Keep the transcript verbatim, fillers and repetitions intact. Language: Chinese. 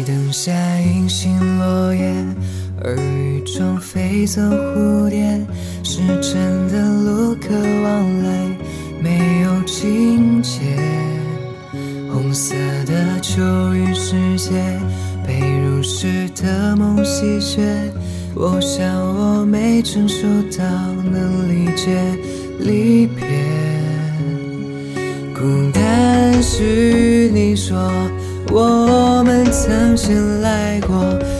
你等下银杏落叶，而雨中飞走蝴蝶，是真的路可往来，没有情节。红色的秋雨世界，被如诗的梦洗雪，我想我没承受到能理解离别。孤单是你说我们曾经来过，